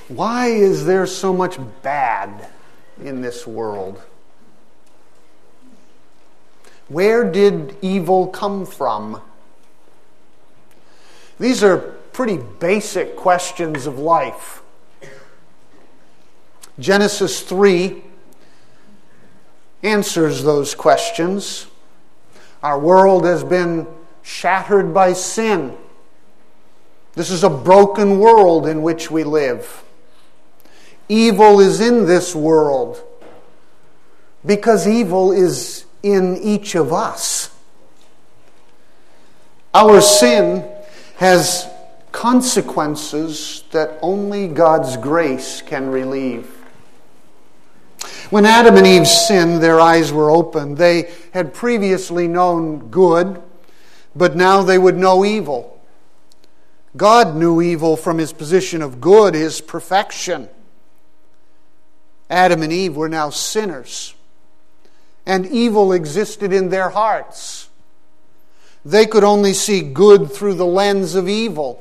Why is there so much bad in this world? Where did evil come from? These are pretty basic questions of life. Genesis 3 answers those questions. Our world has been shattered by sin. This is a broken world in which we live. Evil is in this world because evil is in each of us. Our sin has consequences that only God's grace can relieve. When Adam and Eve sinned, their eyes were opened. They had previously known good, but now they would know evil. God knew evil from his position of good, his perfection. Adam and Eve were now sinners, and evil existed in their hearts. They could only see good through the lens of evil.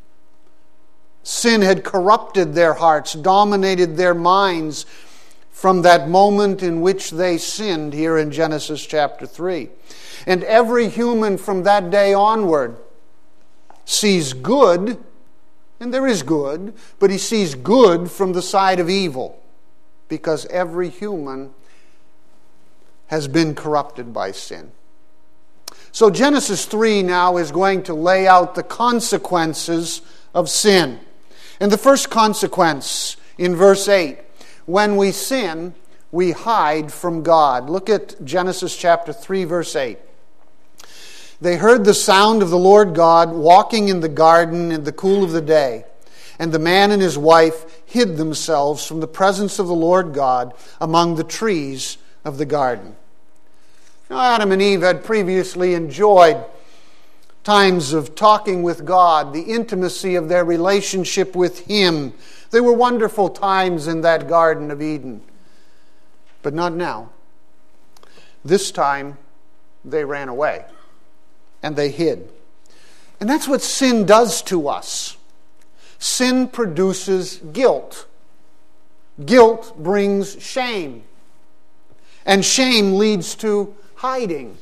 Sin had corrupted their hearts, dominated their minds from that moment in which they sinned here in Genesis chapter 3. And every human from that day onward sees good, and there is good, but he sees good from the side of evil, because every human has been corrupted by sin. So Genesis 3 now is going to lay out the consequences of sin. And the first consequence in verse 8, when we sin, we hide from God. Look at Genesis chapter 3, verse 8. They heard the sound of the Lord God walking in the garden in the cool of the day. And the man and his wife hid themselves from the presence of the Lord God among the trees of the garden. Now, Adam and Eve had previously enjoyed times of talking with God, the intimacy of their relationship with Him. They were wonderful times in that Garden of Eden. But not now. This time, they ran away. And they hid. And that's what sin does to us. Sin produces guilt. Guilt brings shame. And shame leads to hiding.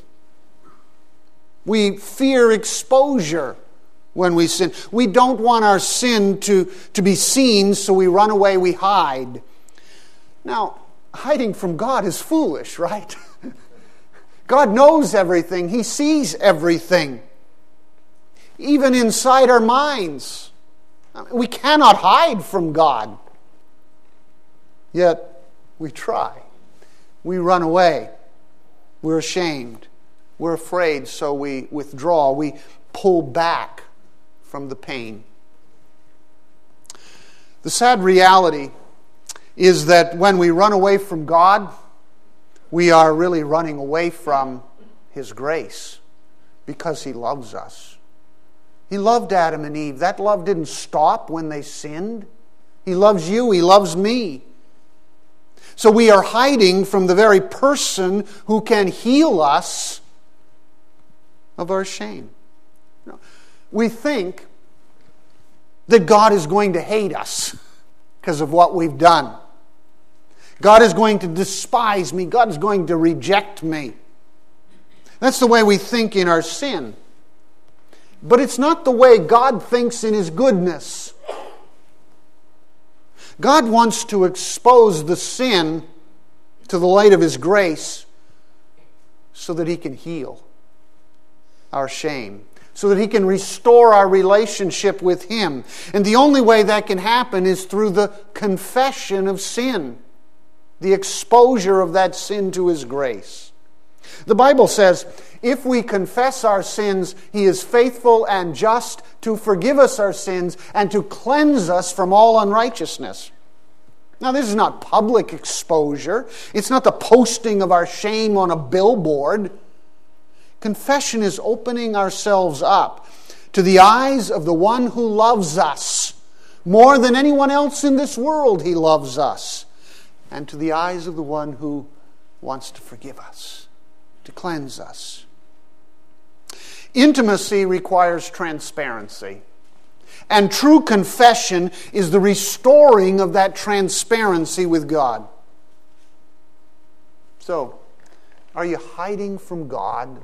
We fear exposure when we sin. We don't want our sin to be seen, so we run away, we hide. Now, hiding from God is foolish, right? God knows everything. He sees everything. Even inside our minds. We cannot hide from God. Yet, we try. We run away. We're ashamed. We're afraid, so we withdraw. We pull back from the pain. The sad reality is that when we run away from God, we are really running away from His grace because He loves us. He loved Adam and Eve. That love didn't stop when they sinned. He loves you. He loves me. So we are hiding from the very person who can heal us of our shame. We think that God is going to hate us because of what we've done. God is going to despise me. God is going to reject me. That's the way we think in our sin. But it's not the way God thinks in His goodness. God wants to expose the sin to the light of His grace so that He can heal our shame, so that He can restore our relationship with Him. And the only way that can happen is through the confession of sin, the exposure of that sin to His grace. The Bible says, if we confess our sins, He is faithful and just to forgive us our sins and to cleanse us from all unrighteousness. Now, this is not public exposure. It's not the posting of our shame on a billboard. Confession is opening ourselves up to the eyes of the one who loves us. More than anyone else in this world, He loves us. And to the eyes of the one who wants to forgive us, to cleanse us. Intimacy requires transparency. And true confession is the restoring of that transparency with God. So, are you hiding from God?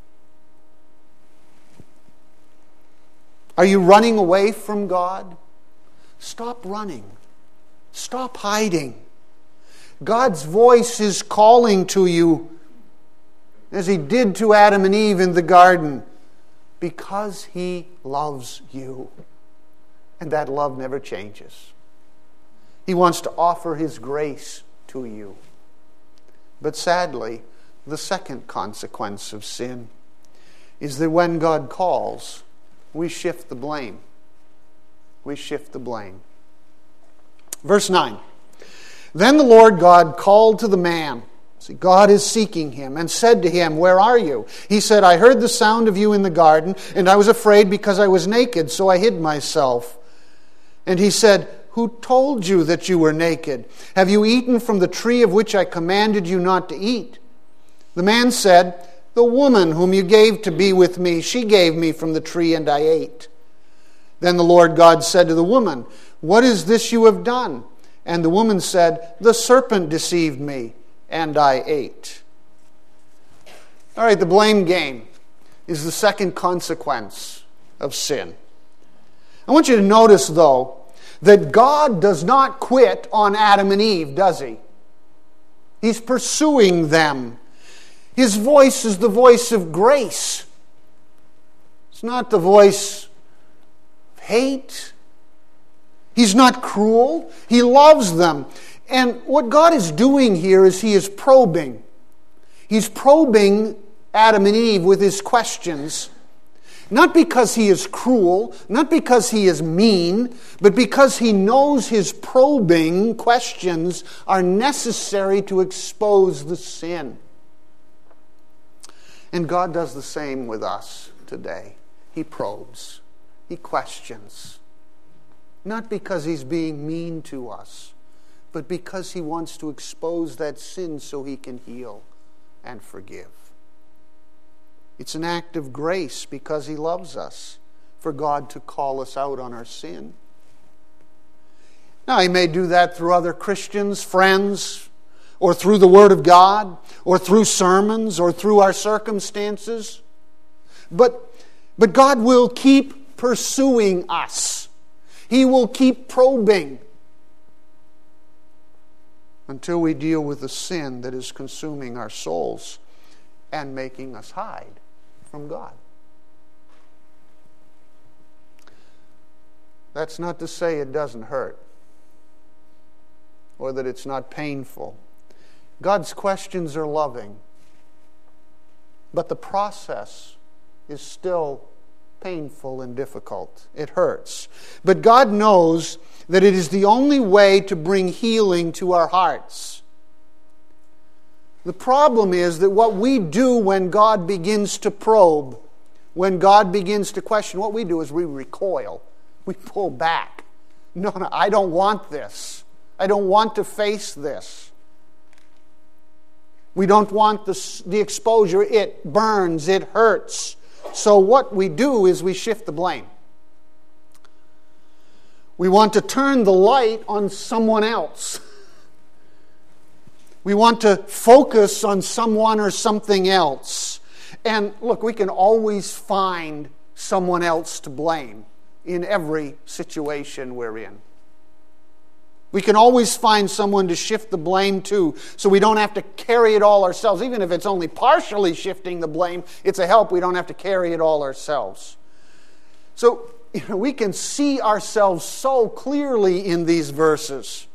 Are you running away from God? Stop running. Stop hiding. God's voice is calling to you, as He did to Adam and Eve in the garden, because He loves you. And that love never changes. He wants to offer His grace to you. But sadly, the second consequence of sin is that when God calls, we shift the blame. We shift the blame. Verse 9. Then the Lord God called to the man. See, God is seeking him, and said to him, "Where are you?" He said, "I heard the sound of you in the garden, and I was afraid because I was naked, so I hid myself." And he said, "Who told you that you were naked? Have you eaten from the tree of which I commanded you not to eat?" The man said, "The woman whom you gave to be with me, she gave me from the tree, and I ate." Then the Lord God said to the woman, "What is this you have done?" And the woman said, "The serpent deceived me, and I ate." All right, the blame game is the second consequence of sin. I want you to notice, though, that God does not quit on Adam and Eve, does He? He's pursuing them. His voice is the voice of grace. It's not the voice of hate. He's not cruel. He loves them. And what God is doing here is He is probing. He's probing Adam and Eve with His questions. Not because He is cruel, not because He is mean, but because He knows His probing questions are necessary to expose the sin. And God does the same with us today. He probes. He questions. Not because He's being mean to us, but because He wants to expose that sin so He can heal and forgive. It's an act of grace because He loves us, for God to call us out on our sin. Now, He may do that through other Christians, friends, or through the Word of God, or through sermons, or through our circumstances. But God will keep pursuing us. He will keep probing until we deal with the sin that is consuming our souls and making us hide from God. That's not to say it doesn't hurt or that it's not painful. God's questions are loving, but the process is still painful and difficult. It hurts. But God knows that it is the only way to bring healing to our hearts. The problem is that what we do when God begins to probe, when God begins to question, what we do is we recoil. We pull back. No, I don't want this. I don't want to face this. We don't want the exposure. It burns. It hurts. So what we do is we shift the blame. We want to turn the light on someone else. We want to focus on someone or something else. And look, we can always find someone else to blame in every situation we're in. We can always find someone to shift the blame to, so we don't have to carry it all ourselves. Even if it's only partially shifting the blame, it's a help. We don't have to carry it all ourselves. So we can see ourselves so clearly in these verses.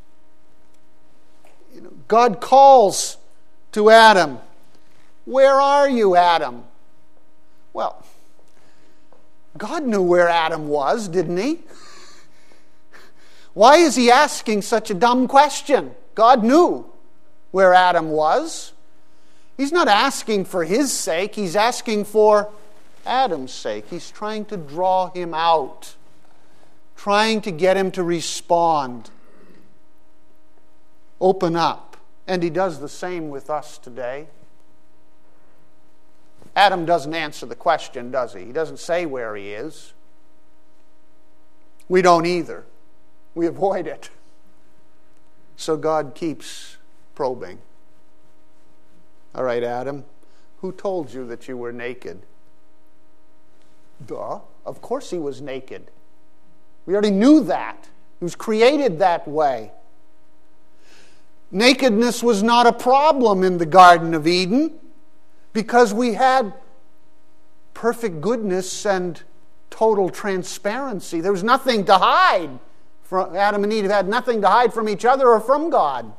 God calls to Adam. Where are you, Adam? Well, God knew where Adam was, didn't He? Why is He asking such a dumb question? God knew where Adam was. He's not asking for his sake. He's asking for Adam's sake. He's trying to draw him out, trying to get him to respond, open up. And He does the same with us today. Adam doesn't answer the question, does he? He doesn't say where he is. We don't either. We avoid it. So God keeps probing. All right, Adam, who told you that you were naked? Duh. Of course he was naked. We already knew that. He was created that way. Nakedness was not a problem in the Garden of Eden because we had perfect goodness and total transparency. There was nothing to hide. Adam and Eve had nothing to hide from each other or from God.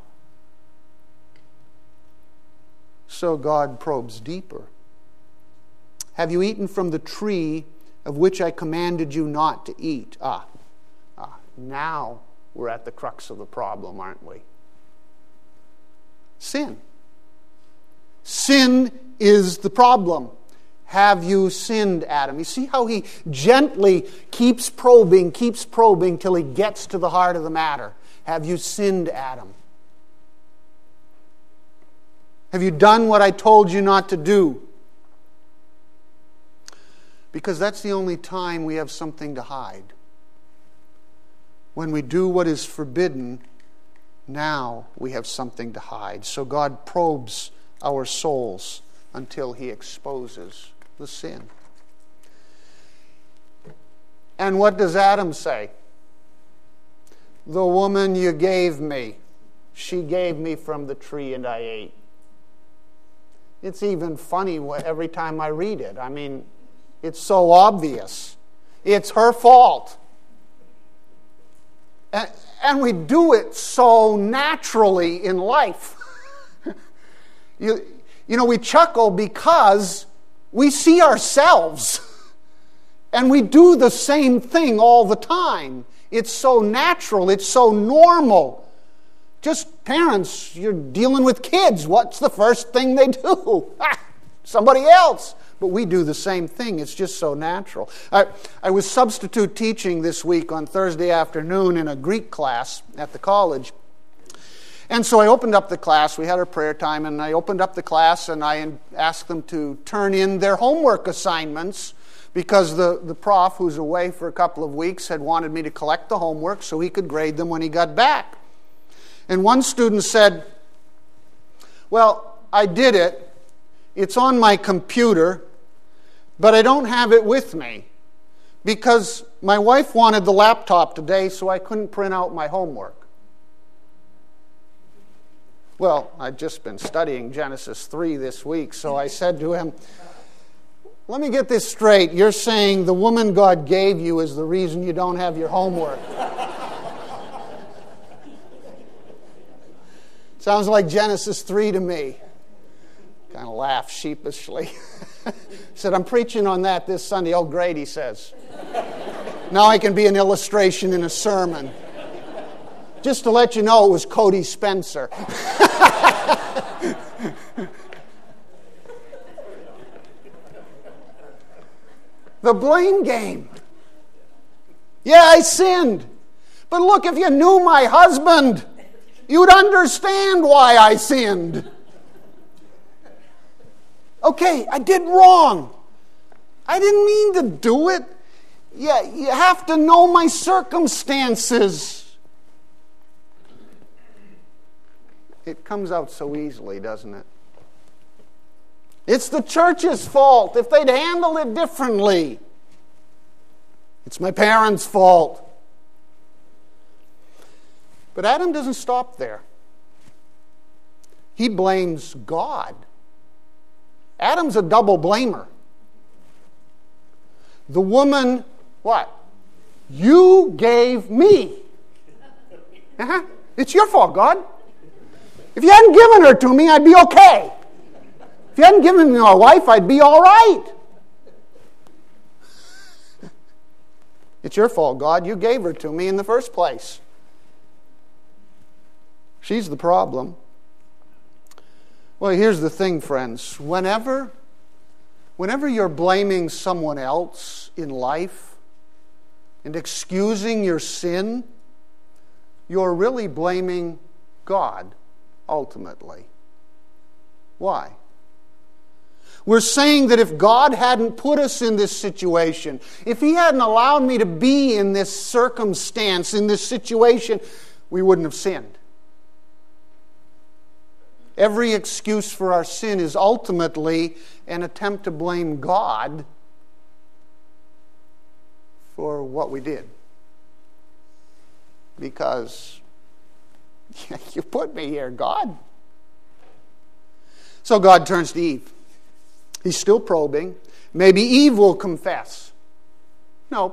So God probes deeper. Have you eaten from the tree of which I commanded you not to eat? Now we're at the crux of the problem, aren't we? Sin. Sin is the problem. Have you sinned, Adam? You see how he gently keeps probing till he gets to the heart of the matter. Have you sinned, Adam? Have you done what I told you not to do? Because that's the only time we have something to hide. When we do what is forbidden, now we have something to hide. So God probes our souls until he exposes the sin. And what does Adam say? The woman you gave me, she gave me from the tree and I ate. It's even funny every time I read it. I mean, it's so obvious. It's her fault. And we do it so naturally in life. You know, we chuckle because we see ourselves. And we do the same thing all the time. It's so natural. It's so normal. Just parents, you're dealing with kids. What's the first thing they do? Somebody else. But we do the same thing. It's just so natural. I was substitute teaching this week on Thursday afternoon in a Greek class at the college. And so I opened up the class. We had our prayer time, and I opened up the class, and I asked them to turn in their homework assignments because the prof, who's away for a couple of weeks, had wanted me to collect the homework so he could grade them when he got back. And one student said, well, I did it. It's on my computer, but I don't have it with me because my wife wanted the laptop today, so I couldn't print out my homework. Well, I'd just been studying Genesis 3 this week, so I said to him, let me get this straight. You're saying the woman God gave you is the reason you don't have your homework. Sounds like Genesis 3 to me. Kind of laughed sheepishly. Said, I'm preaching on that this Sunday. Oh, great, he says. Now I can be an illustration in a sermon. Just to let you know, it was Cody Spencer. The blame game. Yeah, I sinned. But look, if you knew my husband, you'd understand why I sinned. Okay, I did wrong. I didn't mean to do it. Yeah, you have to know my circumstances. It comes out so easily, doesn't it? It's the church's fault if they'd handle it differently. It's my parents' fault. But Adam doesn't stop there. He blames God. Adam's a double blamer. The woman, what? You gave me. It's your fault, God. If you hadn't given her to me, I'd be okay. If you hadn't given me my wife, I'd be all right. It's your fault, God. You gave her to me in the first place. She's the problem. Well, here's the thing, friends. Whenever you're blaming someone else in life and excusing your sin, you're really blaming God, ultimately. Why? We're saying that if God hadn't put us in this situation, if He hadn't allowed me to be in this circumstance, in this situation, we wouldn't have sinned. Every excuse for our sin is ultimately an attempt to blame God for what we did. Because you put me here, God. So God turns to Eve. He's still probing. Maybe Eve will confess. No.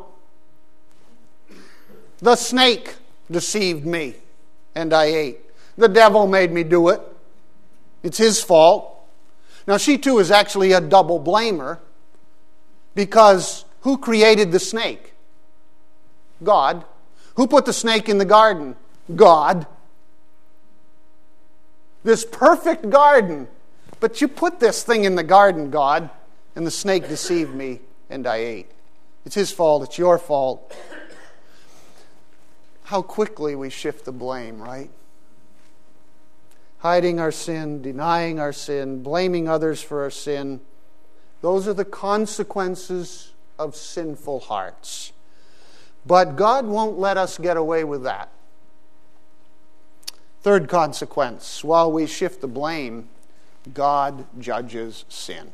The snake deceived me, and I ate. The devil made me do it. It's his fault. Now she too is actually a double blamer, because who created the snake? God. Who put the snake in the garden? God. This perfect garden. But you put this thing in the garden, God, and the snake deceived me, and I ate. It's his fault. It's your fault. How quickly we shift the blame, right? Hiding our sin, denying our sin, blaming others for our sin. Those are the consequences of sinful hearts. But God won't let us get away with that. Third consequence, while we shift the blame, God judges sin.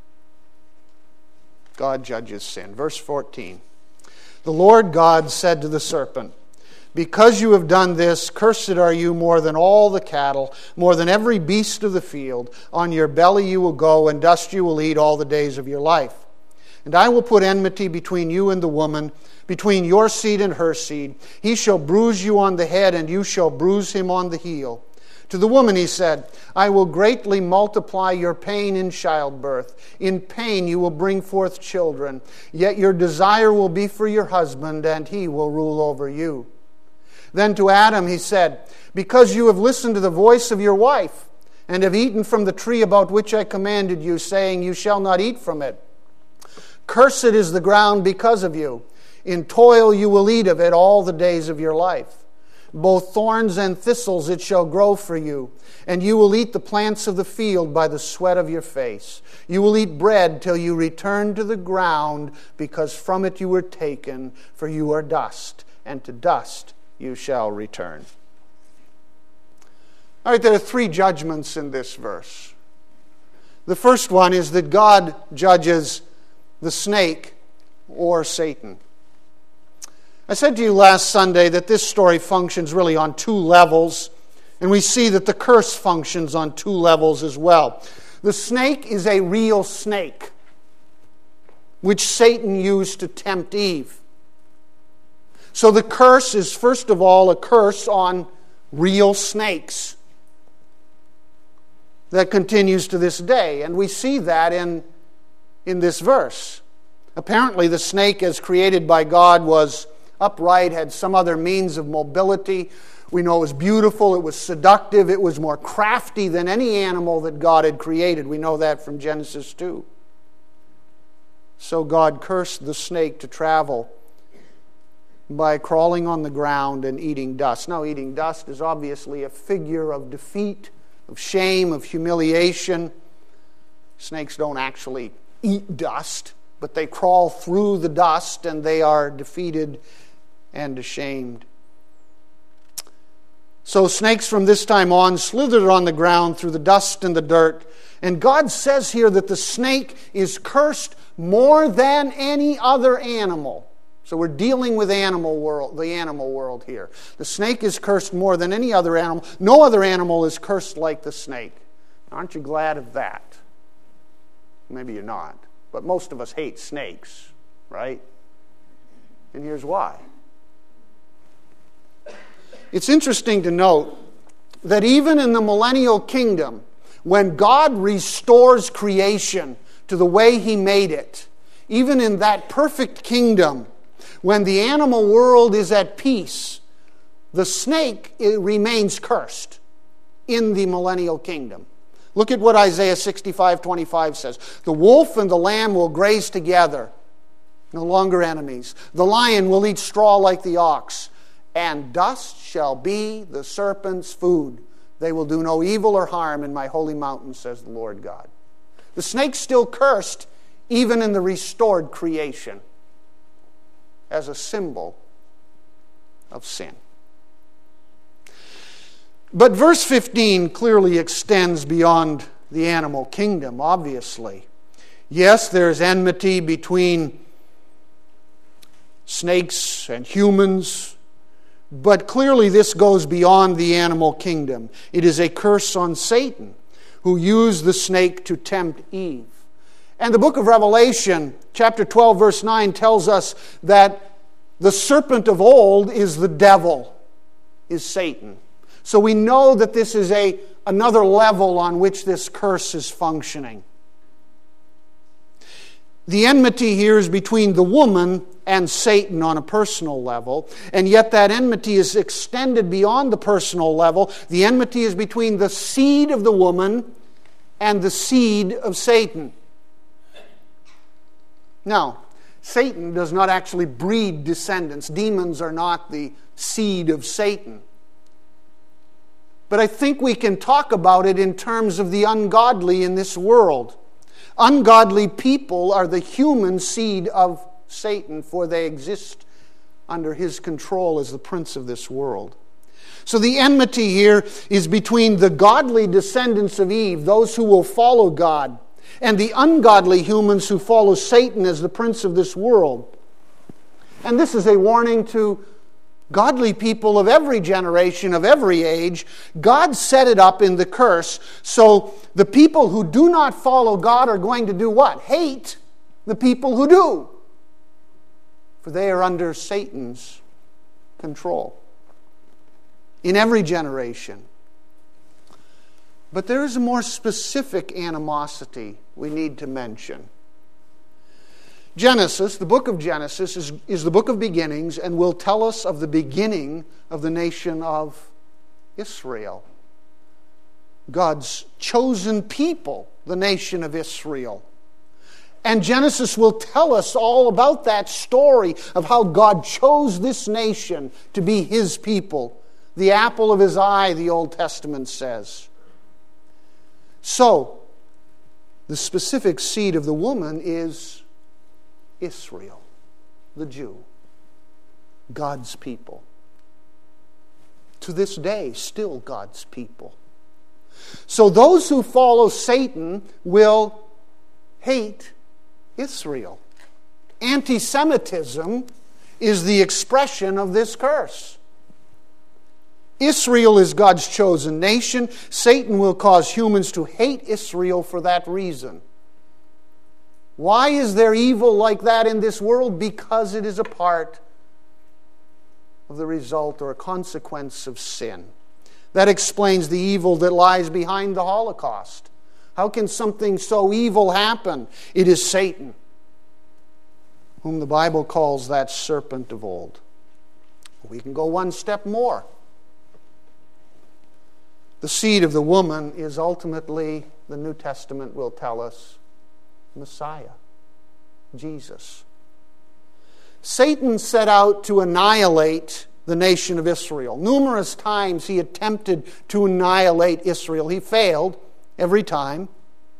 God judges sin. Verse 14. The Lord God said to the serpent, because you have done this, cursed are you more than all the cattle, more than every beast of the field. On your belly you will go, and dust you will eat all the days of your life. And I will put enmity between you and the woman, between your seed and her seed. He shall bruise you on the head, and you shall bruise him on the heel. To the woman he said, I will greatly multiply your pain in childbirth. In pain you will bring forth children. Yet your desire will be for your husband, and he will rule over you. Then to Adam he said, because you have listened to the voice of your wife, and have eaten from the tree about which I commanded you, saying, you shall not eat from it. Cursed is the ground because of you. In toil you will eat of it all the days of your life. Both thorns and thistles it shall grow for you, and you will eat the plants of the field by the sweat of your face. You will eat bread till you return to the ground, because from it you were taken, for you are dust, and to dust you shall return. All right, there are three judgments in this verse. The first one is that God judges the snake or Satan. I said to you last Sunday that this story functions really on two levels, and we see that the curse functions on two levels as well. The snake is a real snake, which Satan used to tempt Eve. So the curse is, first of all, a curse on real snakes that continues to this day, and we see that in this verse. Apparently the snake as created by God was upright, had some other means of mobility. We know it was beautiful, it was seductive, it was more crafty than any animal that God had created. We know that from Genesis 2. So God cursed the snake to travel by crawling on the ground and eating dust. Now, eating dust is obviously a figure of defeat, of shame, of humiliation. Snakes don't actually eat dust, but they crawl through the dust and they are defeated and ashamed. So snakes from this time on slithered on the ground through the dust and the dirt. And God says here that the snake is cursed more than any other animal. So we're dealing with the animal world here. The snake is cursed more than any other animal. No other animal is cursed like the snake. Aren't you glad of that? Maybe you're not. But most of us hate snakes, right? And here's why. It's interesting to note that even in the millennial kingdom, when God restores creation to the way He made it, even in that perfect kingdom, when the animal world is at peace, the snake remains cursed in the millennial kingdom. Look at what Isaiah 65:25 says. The wolf and the lamb will graze together, no longer enemies. The lion will eat straw like the ox, and dust shall be the serpent's food. They will do no evil or harm in my holy mountain, says the Lord God. The snake's still cursed even in the restored creation as a symbol of sin. But verse 15 clearly extends beyond the animal kingdom, obviously. Yes, there's enmity between snakes and humans, but clearly this goes beyond the animal kingdom. It is a curse on Satan, who used the snake to tempt Eve. And the book of Revelation, chapter 12, verse 9, tells us that the serpent of old is the devil, is Satan. So we know that this is another level on which this curse is functioning. The enmity here is between the woman and Satan on a personal level, and yet that enmity is extended beyond the personal level. The enmity is between the seed of the woman and the seed of Satan. Now, Satan does not actually breed descendants. Demons are not the seed of Satan. But I think we can talk about it in terms of the ungodly in this world. Ungodly people are the human seed of Satan, for they exist under his control as the prince of this world. So the enmity here is between the godly descendants of Eve, those who will follow God, and the ungodly humans who follow Satan as the prince of this world. And this is a warning to godly people of every generation, of every age. God set it up in the curse, so the people who do not follow God are going to do what? Hate the people who do. For they are under Satan's control in every generation. But there is a more specific animosity we need to mention. Genesis, the book of Genesis, is the book of beginnings and will tell us of the beginning of the nation of Israel. God's chosen people, the nation of Israel. And Genesis will tell us all about that story of how God chose this nation to be His people. The apple of His eye, the Old Testament says. So, the specific seed of the woman is Israel, the Jew, God's people. To this day, still God's people. So those who follow Satan will hate Israel. Anti-Semitism is the expression of this curse. Israel is God's chosen nation. Satan will cause humans to hate Israel for that reason. Why is there evil like that in this world? Because it is a part of the result or a consequence of sin. That explains the evil that lies behind the Holocaust. How can something so evil happen? It is Satan, whom the Bible calls that serpent of old. We can go one step more. The seed of the woman is ultimately, the New Testament will tell us, Messiah, Jesus. Satan set out to annihilate the nation of Israel. Numerous times he attempted to annihilate Israel. He failed every time.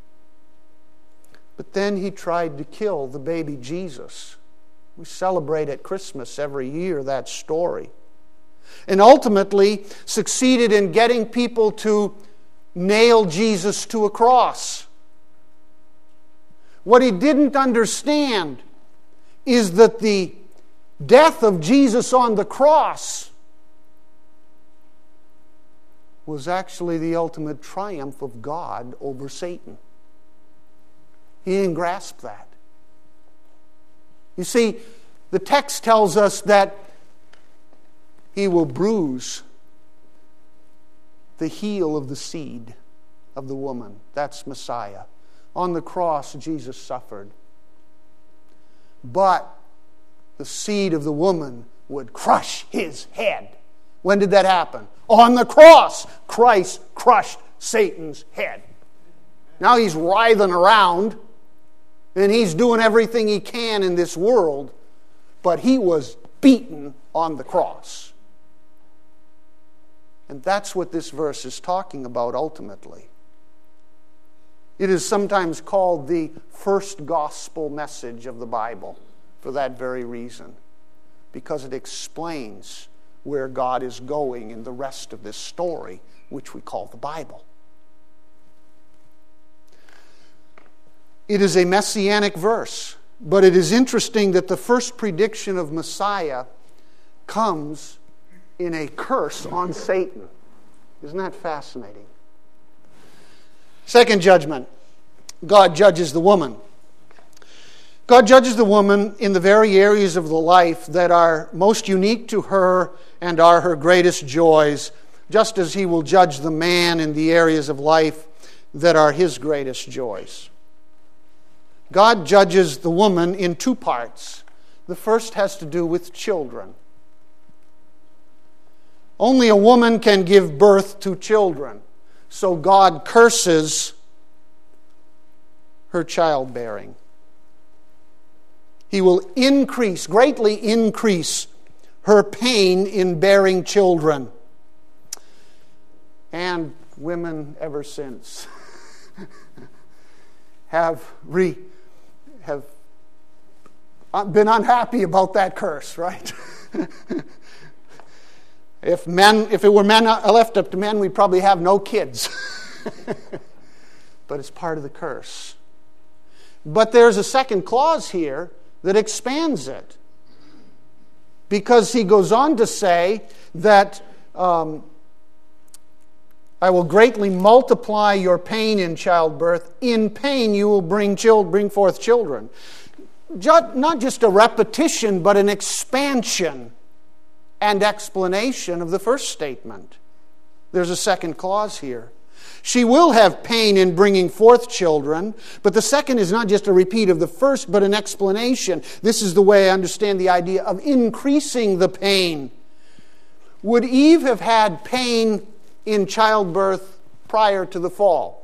But then he tried to kill the baby Jesus. We celebrate at Christmas every year that story. And ultimately succeeded in getting people to nail Jesus to a cross. What he didn't understand is that the death of Jesus on the cross was actually the ultimate triumph of God over Satan. He didn't grasp that. You see, the text tells us that He will bruise the heel of the seed of the woman. That's Messiah. On the cross, Jesus suffered. But the seed of the woman would crush His head. When did that happen? On the cross, Christ crushed Satan's head. Now He's writhing around, and He's doing everything He can in this world, but He was beaten on the cross. And that's what this verse is talking about ultimately. It is sometimes called the first gospel message of the Bible for that very reason, because it explains where God is going in the rest of this story, which we call the Bible. It is a messianic verse, but it is interesting that the first prediction of Messiah comes in a curse on Satan. Isn't that fascinating? Second judgment, God judges the woman. God judges the woman in the very areas of the life that are most unique to her and are her greatest joys, just as He will judge the man in the areas of life that are his greatest joys. God judges the woman in two parts. The first has to do with children. Only a woman can give birth to children. So God curses her childbearing. He will greatly increase her pain in bearing children. And women ever since have been unhappy about that curse, right? If it were left up to men, we'd probably have no kids. But it's part of the curse. But there's a second clause here that expands it. Because he goes on to say that I will greatly multiply your pain in childbirth. In pain you will bring forth children. Not just a repetition, but an expansion and explanation of the first statement. There's a second clause here. She will have pain in bringing forth children, but the second is not just a repeat of the first, but an explanation. This is the way I understand the idea of increasing the pain. Would Eve have had pain in childbirth prior to the fall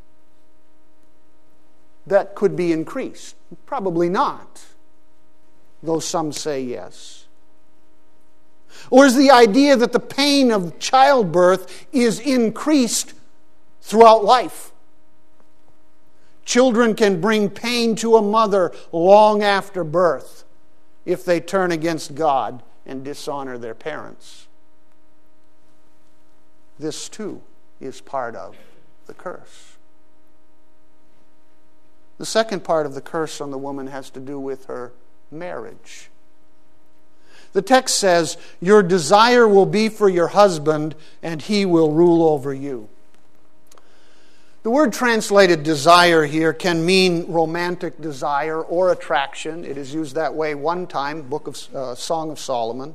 that could be increased? Probably not, though some say yes. Or is the idea that the pain of childbirth is increased throughout life? Children can bring pain to a mother long after birth if they turn against God and dishonor their parents. This too is part of the curse. The second part of the curse on the woman has to do with her marriage. The text says, your desire will be for your husband, and he will rule over you. The word translated desire here can mean romantic desire or attraction. It is used that way one time, Song of Solomon.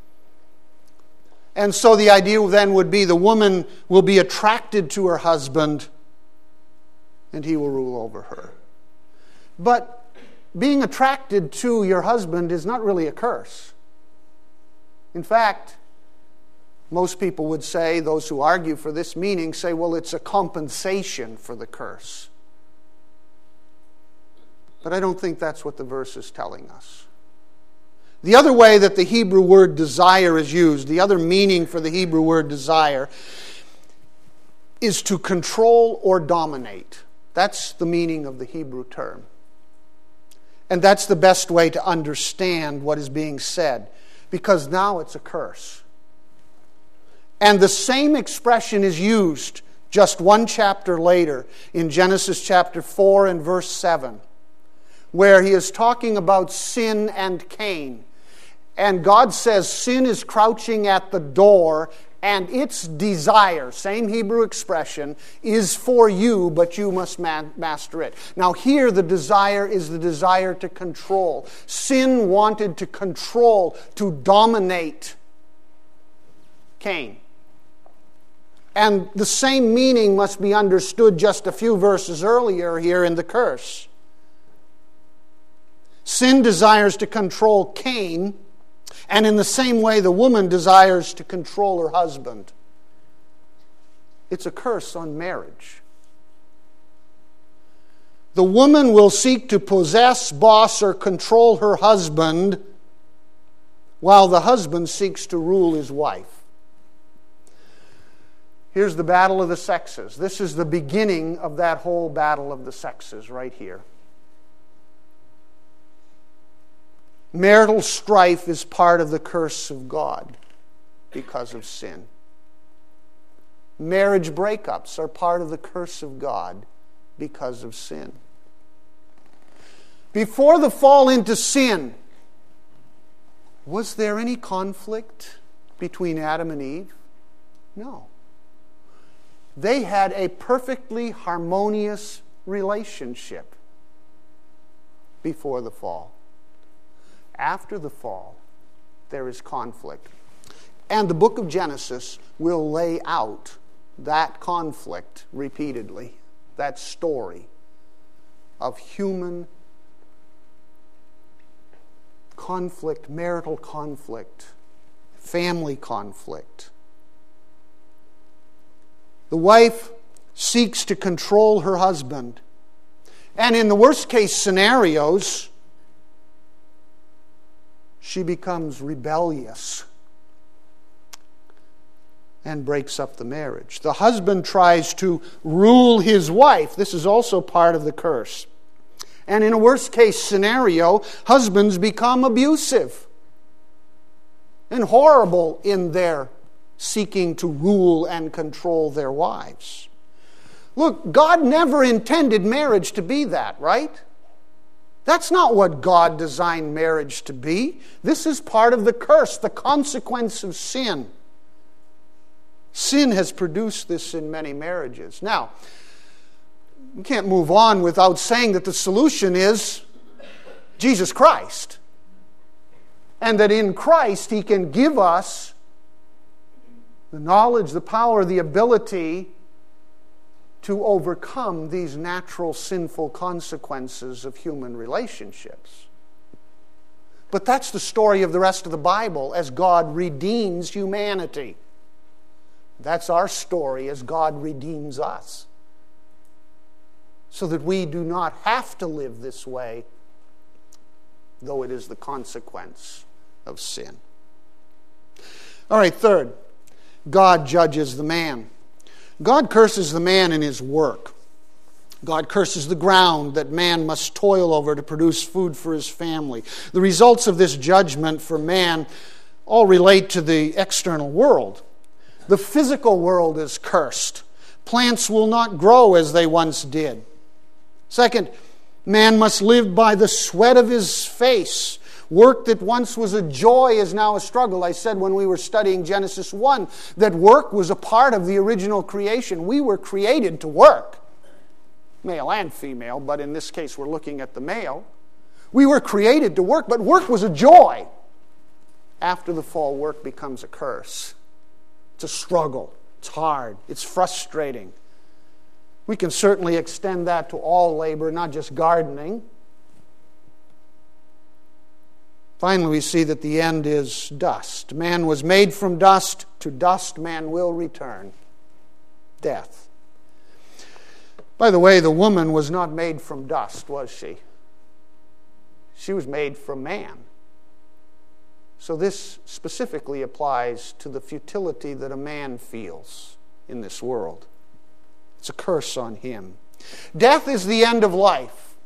And so the idea then would be the woman will be attracted to her husband, and he will rule over her. But being attracted to your husband is not really a curse. In fact, most people would say, those who argue for this meaning, say, well, it's a compensation for the curse. But I don't think that's what the verse is telling us. The other way that the Hebrew word desire is used, the other meaning for the Hebrew word desire, is to control or dominate. That's the meaning of the Hebrew term. And that's the best way to understand what is being said, because now it's a curse. And the same expression is used just one chapter later in Genesis chapter 4 and verse 7, where he is talking about sin and Cain. And God says sin is crouching at the door, and its desire, same Hebrew expression, is for you, but you must master it. Now here the desire is the desire to control. Sin wanted to control, to dominate Cain. And the same meaning must be understood just a few verses earlier here in the curse. Sin desires to control Cain, and in the same way, the woman desires to control her husband. It's a curse on marriage. The woman will seek to possess, boss, or control her husband, while the husband seeks to rule his wife. Here's the battle of the sexes. This is the beginning of that whole battle of the sexes right here. Marital strife is part of the curse of God because of sin. Marriage breakups are part of the curse of God because of sin. Before the fall into sin, was there any conflict between Adam and Eve? No. They had a perfectly harmonious relationship before the fall. After the fall, there is conflict. And the book of Genesis will lay out that conflict repeatedly, that story of human conflict, marital conflict, family conflict. The wife seeks to control her husband. And in the worst case scenarios, she becomes rebellious and breaks up the marriage. The husband tries to rule his wife. This is also part of the curse. And in a worst case scenario, husbands become abusive and horrible in their seeking to rule and control their wives. Look, God never intended marriage to be that, right? That's not what God designed marriage to be. This is part of the curse, the consequence of sin. Sin has produced this in many marriages. Now, we can't move on without saying that the solution is Jesus Christ. And that in Christ He can give us the knowledge, the power, the ability to overcome these natural sinful consequences of human relationships. But that's the story of the rest of the Bible as God redeems humanity. That's our story as God redeems us. So that we do not have to live this way, though it is the consequence of sin. All right, third, God judges the man. God curses the man in his work. God curses the ground that man must toil over to produce food for his family. The results of this judgment for man all relate to the external world. The physical world is cursed. Plants will not grow as they once did. Second, man must live by the sweat of his face. Work that once was a joy is now a struggle. I said when we were studying Genesis 1 that work was a part of the original creation. We were created to work. Male and female, but in this case we're looking at the male. We were created to work, but work was a joy. After the fall, work becomes a curse. It's a struggle. It's hard. It's frustrating. We can certainly extend that to all labor, not just gardening. Finally, we see that the end is dust. Man was made from dust. To dust man will return. Death. By the way, the woman was not made from dust, was she? She was made from man. So this specifically applies to the futility that a man feels in this world. It's a curse on him. Death is the end of life.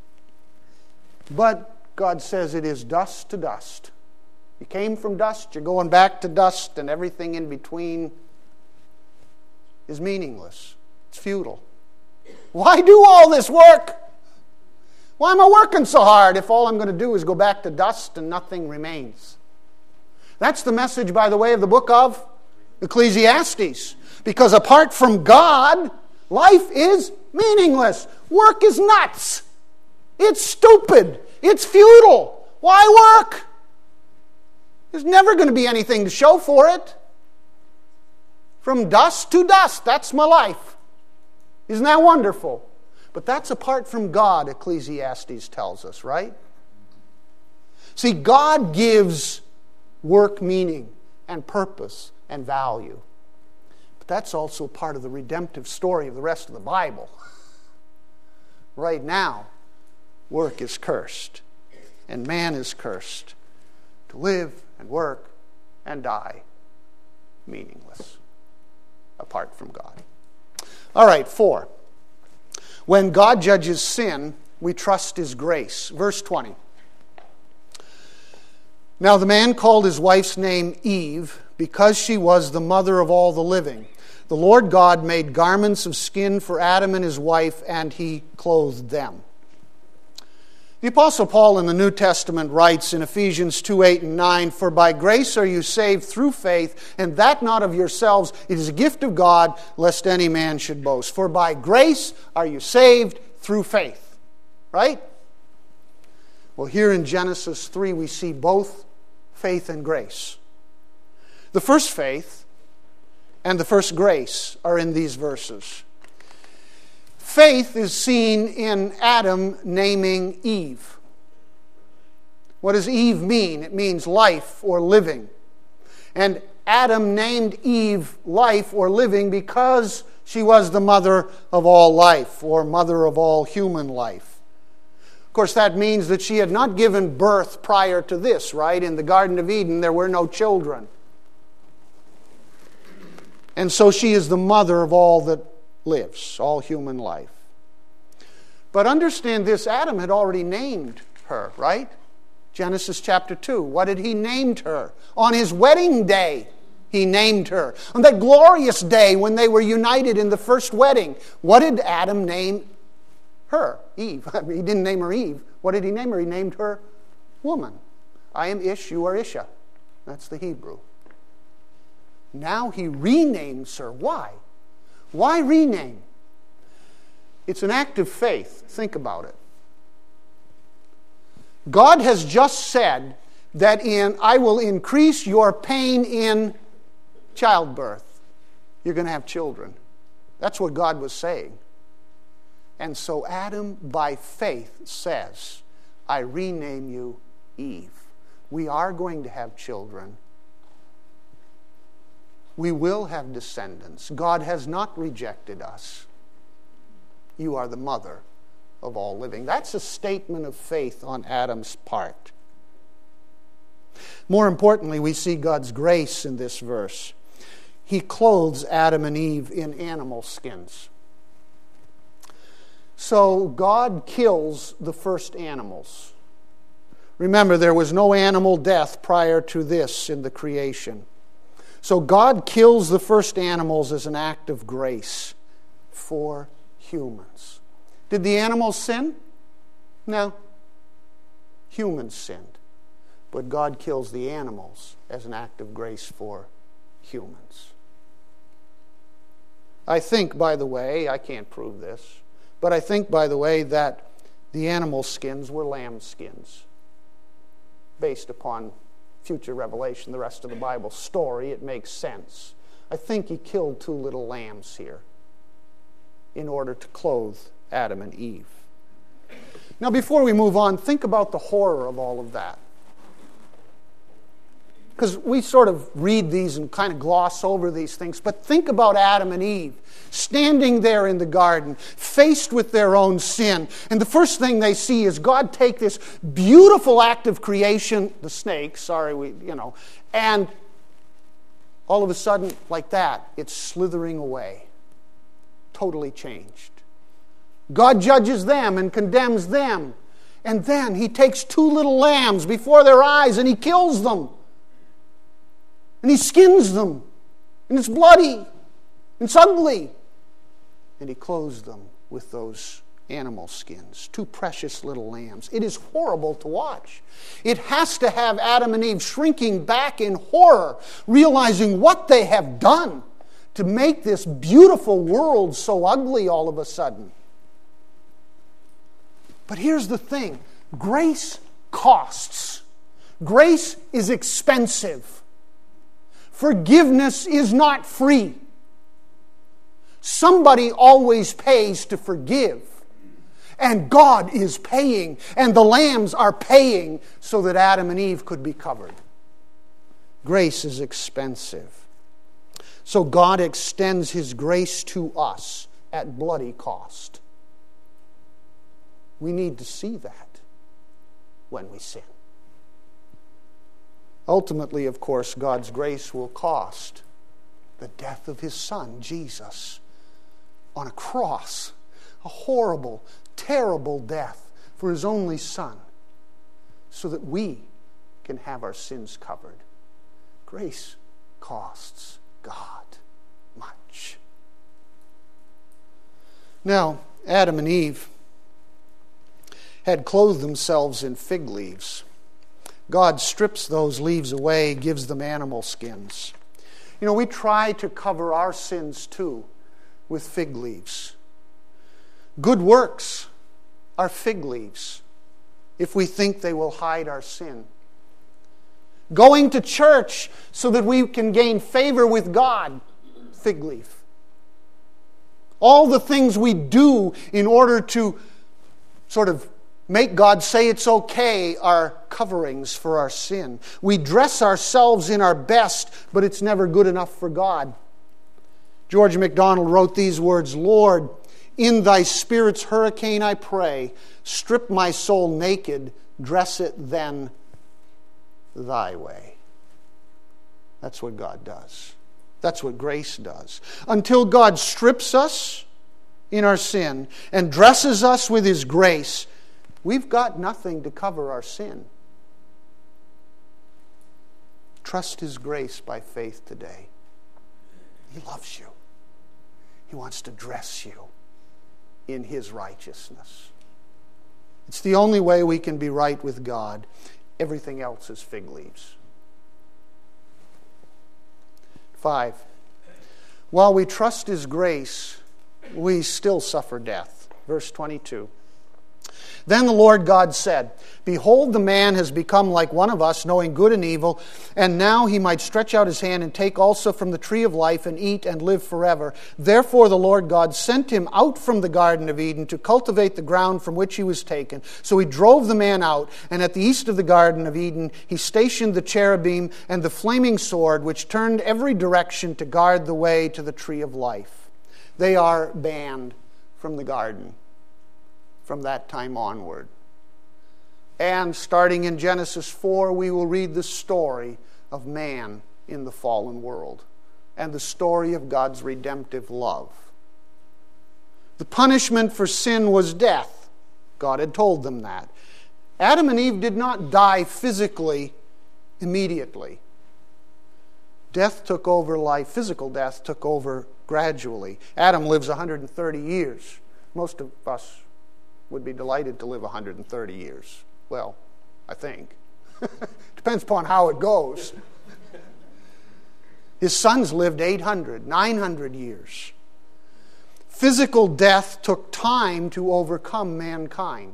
But God says it is dust to dust. You came from dust, you're going back to dust, and everything in between is meaningless. It's futile. Why do all this work? Why am I working so hard if all I'm going to do is go back to dust and nothing remains? That's the message, by the way, of the book of Ecclesiastes. Because apart from God, life is meaningless. Work is nuts. It's stupid. It's futile. Why work? There's never going to be anything to show for it. From dust to dust, that's my life. Isn't that wonderful? But that's apart from God, Ecclesiastes tells us, right? See, God gives work meaning and purpose and value. But that's also part of the redemptive story of the rest of the Bible. Right now, work is cursed, and man is cursed to live and work and die meaningless. apart from God. All right, 4. When God judges sin, we trust His grace. Verse 20. Now the man called his wife's name Eve, because she was the mother of all the living. The Lord God made garments of skin for Adam and his wife, and He clothed them. The Apostle Paul in the New Testament writes in Ephesians 2:8 and 9, For by grace are you saved through faith, and that not of yourselves, it is a gift of God, lest any man should boast. For by grace are you saved through faith. Right? Well, here in Genesis 3 we see both faith and grace. The first faith and the first grace are in these verses. Faith is seen in Adam naming Eve. What does Eve mean? It means life or living. And Adam named Eve life or living because she was the mother of all life, or mother of all human life. Of course, that means that she had not given birth prior to this, right? In the Garden of Eden, there were no children. And so she is the mother of all that lives, all human life. But understand this, Adam had already named her, right? Genesis chapter 2. What did he name her? On his wedding day, he named her. On that glorious day when they were united in the first wedding, what did Adam name her? Eve. He didn't name her Eve. What did he name her? He named her woman. I am Ish, you are Isha. That's the Hebrew. Now he renames her. Why? Why rename? It's an act of faith. Think about it. God has just said that I will increase your pain in childbirth. You're going to have children. That's what God was saying. And so Adam, by faith, says, I rename you Eve. We are going to have children. We will have descendants. God has not rejected us. You are the mother of all living. That's a statement of faith on Adam's part. More importantly, we see God's grace in this verse. He clothes Adam and Eve in animal skins. So God kills the first animals. Remember, there was no animal death prior to this in the creation. So God kills the first animals as an act of grace for humans. Did the animals sin? No. Humans sinned. But God kills the animals as an act of grace for humans. I think, by the way, I can't prove this, but I think, by the way, that the animal skins were lamb skins. Based upon future revelation, the rest of the Bible story, it makes sense. I think He killed 2 little lambs here in order to clothe Adam and Eve. Now, before we move on, think about the horror of all of that. Because we sort of read these and kind of gloss over these things, but think about Adam and Eve standing there in the garden, faced with their own sin. And the first thing they see is God take this beautiful act of creation, the snake, and all of a sudden, like that, it's slithering away. Totally changed. God judges them and condemns them. And then He takes 2 little lambs before their eyes and He kills them. And He skins them. And it's bloody. It's ugly. And He clothes them with those animal skins. 2 precious little lambs. It is horrible to watch. It has to have Adam and Eve shrinking back in horror, realizing what they have done to make this beautiful world so ugly all of a sudden. But here's the thing. Grace costs. Grace is expensive. Forgiveness is not free. Somebody always pays to forgive. And God is paying. And the lambs are paying so that Adam and Eve could be covered. Grace is expensive. So God extends His grace to us at bloody cost. We need to see that when we sin. Ultimately, of course, God's grace will cost the death of His Son, Jesus, on a cross. A horrible, terrible death for His only Son, so that we can have our sins covered. Grace costs God much. Now, Adam and Eve had clothed themselves in fig leaves. God strips those leaves away, gives them animal skins. You know, we try to cover our sins too with fig leaves. Good works are fig leaves if we think they will hide our sin. Going to church so that we can gain favor with God, fig leaf. All the things we do in order to sort of make God say it's okay are coverings for our sin. We dress ourselves in our best, but it's never good enough for God. George MacDonald wrote these words, "Lord, in Thy Spirit's hurricane I pray, strip my soul naked, dress it then Thy way." That's what God does. That's what grace does. Until God strips us in our sin and dresses us with His grace, we've got nothing to cover our sin. Trust His grace by faith today. He loves you. He wants to dress you in His righteousness. It's the only way we can be right with God. Everything else is fig leaves. 5. While we trust His grace, we still suffer death. Verse 22. Then the Lord God said, "Behold, the man has become like one of us, knowing good and evil, and now he might stretch out his hand and take also from the tree of life and eat and live forever. Therefore the Lord God sent him out from the Garden of Eden to cultivate the ground from which he was taken. So he drove the man out, and at the east of the Garden of Eden he stationed the cherubim and the flaming sword, which turned every direction to guard the way to the tree of life." They are banned from the garden from that time onward. And starting in Genesis 4, we will read the story of man in the fallen world and the story of God's redemptive love. The punishment for sin was death. God had told them that. Adam and Eve did not die physically immediately. Death took over life. Physical death took over gradually. Adam lives 130 years. Most of us would be delighted to live 130 years. Well, I think. Depends upon how it goes. His sons lived 800, 900 years. Physical death took time to overcome mankind.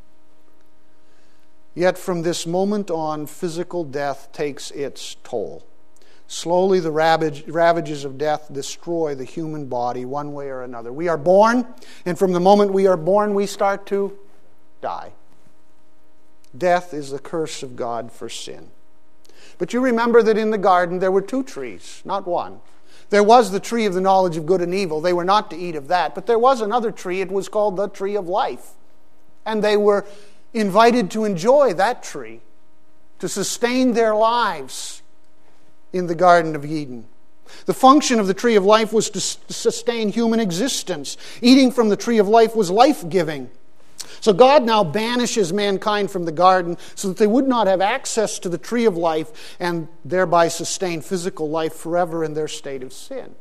Yet from this moment on, physical death takes its toll. Slowly the ravages of death destroy the human body one way or another. We are born, and from the moment we are born, we start to die. Death is the curse of God for sin. But you remember that in the garden there were 2 trees, not one. There was the tree of the knowledge of good and evil. They were not to eat of that. But there was another tree. It was called the tree of life. And they were invited to enjoy that tree, to sustain their lives in the Garden of Eden. The function of the tree of life was to sustain human existence. Eating from the tree of life was life-giving. So God now banishes mankind from the garden so that they would not have access to the tree of life and thereby sustain physical life forever in their state of sin.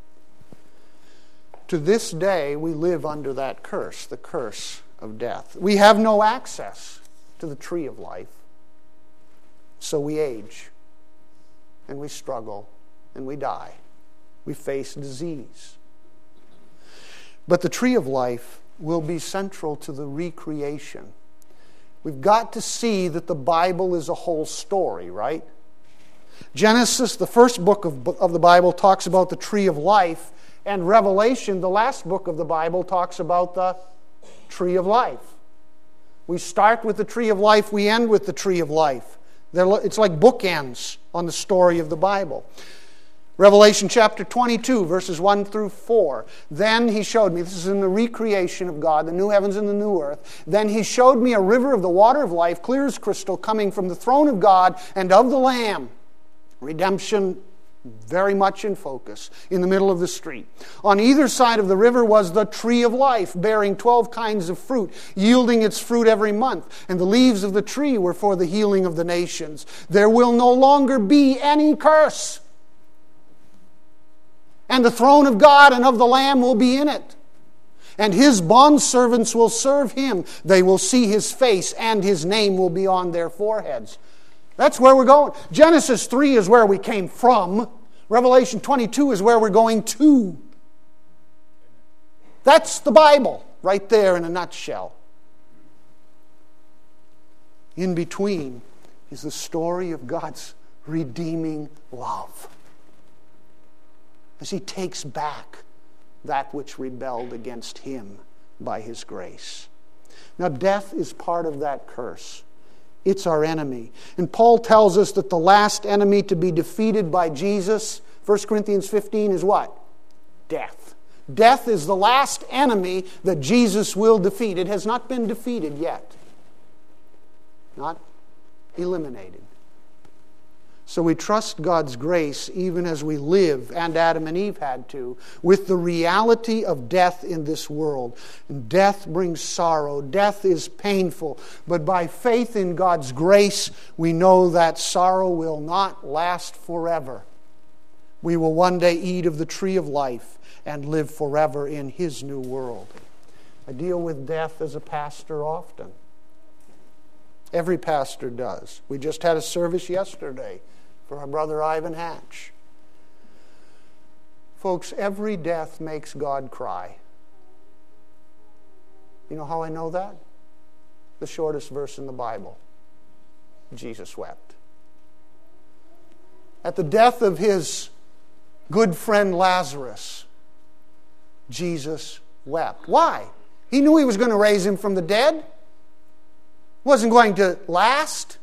To this day, we live under that curse, the curse of death. We have no access to the tree of life, so we age. And we struggle, and we die. We face disease. But the tree of life will be central to the recreation. We've got to see that the Bible is a whole story, right? Genesis, the first book of the Bible, talks about the tree of life, and Revelation, the last book of the Bible, talks about the tree of life. We start with the tree of life, we end with the tree of life. It's like bookends on the story of the Bible. Revelation chapter 22, verses 1 through 4. Then he showed me, this is in the recreation of God, the new heavens and the new earth. Then he showed me a river of the water of life, clear as crystal, coming from the throne of God and of the Lamb. Redemption very much in focus, in the middle of the street. On either side of the river was the tree of life, bearing 12 kinds of fruit, yielding its fruit every month. And the leaves of the tree were for the healing of the nations. There will no longer be any curse. And the throne of God and of the Lamb will be in it. And his bondservants will serve him. They will see his face, and his name will be on their foreheads. That's where we're going. Genesis 3 is where we came from. Revelation 22 is where we're going to. That's the Bible, right there in a nutshell. In between is the story of God's redeeming love, as he takes back that which rebelled against him by his grace. Now, death is part of that curse. It's our enemy. And Paul tells us that the last enemy to be defeated by Jesus, 1 Corinthians 15, is what? Death. Death is the last enemy that Jesus will defeat. It has not been defeated yet. Not eliminated. So we trust God's grace even as we live, and Adam and Eve had to, with the reality of death in this world. And death brings sorrow. Death is painful. But by faith in God's grace, we know that sorrow will not last forever. We will one day eat of the tree of life and live forever in his new world. I deal with death as a pastor often. Every pastor does. We just had a service yesterday for our brother Ivan Hatch. Folks, every death makes God cry. You know how I know that? The shortest verse in the Bible. Jesus wept. At the death of his good friend Lazarus, Jesus wept. Why? He knew he was going to raise him from the dead. It wasn't going to last.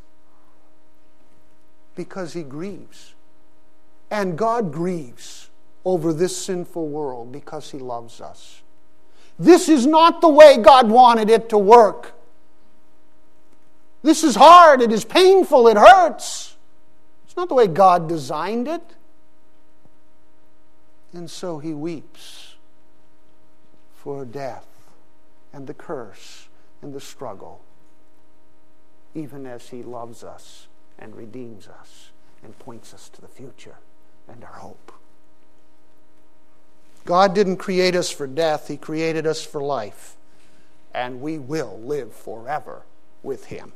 Because he grieves. And God grieves over this sinful world because he loves us. This is not the way God wanted it to work. This is hard. It is painful. It hurts. It's not the way God designed it. And so he weeps for death and the curse and the struggle, even as he loves us and redeems us and points us to the future and our hope. God didn't create us for death. He created us for life. And we will live forever with him.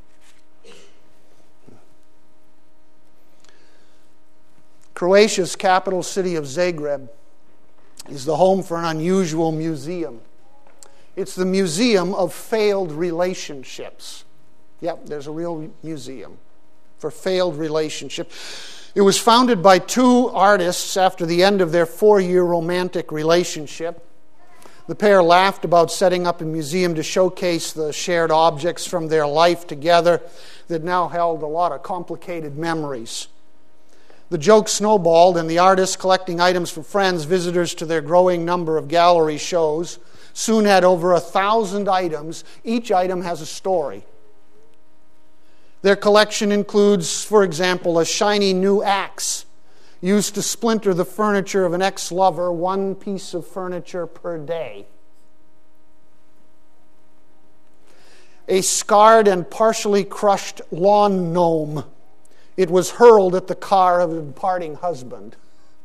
Croatia's capital city of Zagreb is the home for an unusual museum. It's the Museum of Failed Relationships. Yep, there's a real museum for failed relationship. It was founded by two artists after the end of their 4-year romantic relationship. The pair laughed about setting up a museum to showcase the shared objects from their life together that now held a lot of complicated memories. The joke snowballed, and the artists, collecting items from friends, visitors to their growing number of gallery shows, soon had over 1,000 items. Each item has a story. Their collection includes, for example, a shiny new axe used to splinter the furniture of an ex-lover, 1 piece of furniture per day. A scarred and partially crushed lawn gnome. It was hurled at the car of a departing husband.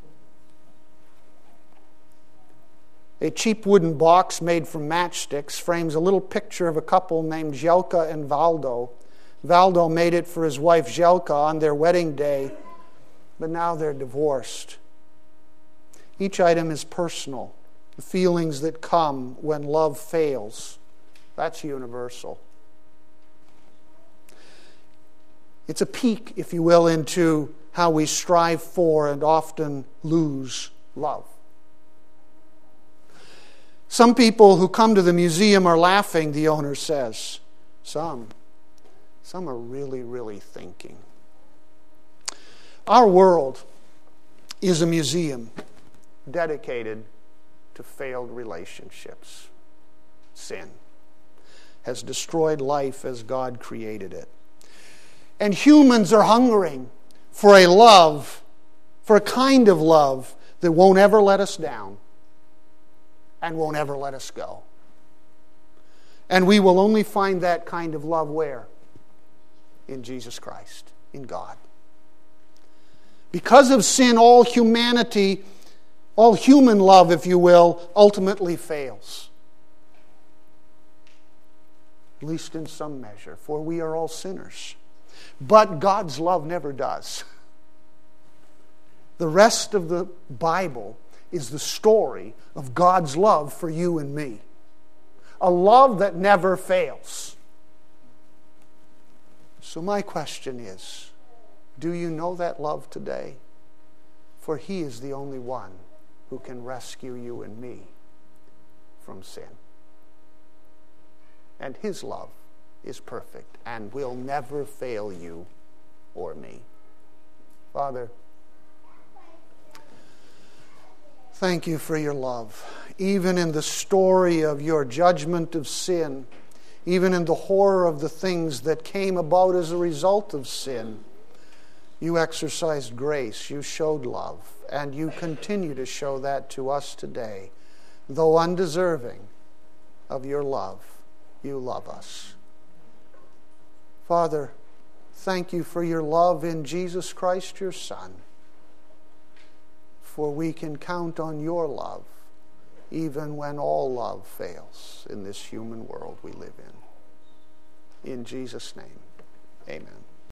A cheap wooden box made from matchsticks frames a little picture of a couple named Željka and Valdo. Valdo made it for his wife Željka on their wedding day, but now they're divorced. Each item is personal. The feelings that come when love fails. That's universal. It's a peek, if you will, into how we strive for and often lose love. Some people who come to the museum are laughing, the owner says. Some are really, really thinking. Our world is a museum dedicated to failed relationships. Sin has destroyed life as God created it. And humans are hungering for a love for a kind of love that won't ever let us down and won't ever let us go. And we will only find that kind of love where? In Jesus Christ, in God. Because of sin, all humanity, all human love, if you will, ultimately fails. At least in some measure, for we are all sinners. But God's love never does. The rest of the Bible is the story of God's love for you and me. A love that never fails. So my question is, do you know that love today? For He is the only one who can rescue you and me from sin. And His love is perfect and will never fail you or me. Father, thank you for your love. Even in the story of your judgment of sin, even in the horror of the things that came about as a result of sin, you exercised grace, you showed love, and you continue to show that to us today. Though undeserving of your love, you love us. Father, thank you for your love in Jesus Christ, your Son. For we can count on your love even when all love fails in this human world we live in. In Jesus' name, amen.